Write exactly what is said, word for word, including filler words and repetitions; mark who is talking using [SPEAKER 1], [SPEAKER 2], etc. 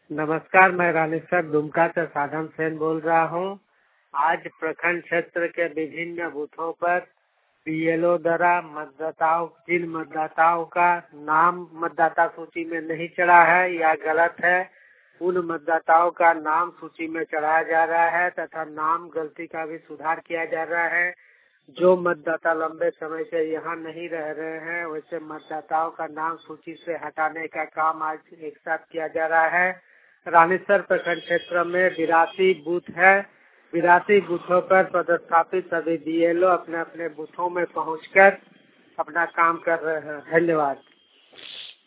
[SPEAKER 1] नमस्कार, मैं रानीसर दुमका से साधन सेन बोल रहा हूँ। आज प्रखंड क्षेत्र के विभिन्न बूथों पर बीएलओ द्वारा मतदाताओं जिन मतदाताओं का नाम मतदाता सूची में नहीं चढ़ा है या गलत है, उन मतदाताओं का नाम सूची में चढ़ाया जा रहा है तथा नाम गलती का भी सुधार किया जा रहा है। जो मतदाता लंबे समय से यहाँ नहीं रह रहे हैं, वैसे मतदाताओं का नाम सूची से हटाने का काम आज एक साथ किया जा रहा है। रानीसर प्रखंड क्षेत्र में बिरासी बूथ है। बिरासी बूथों पर पदस्थापित सभी बीएलओ अपने अपने बूथों में पहुंचकर अपना काम कर रहे हैं। धन्यवाद।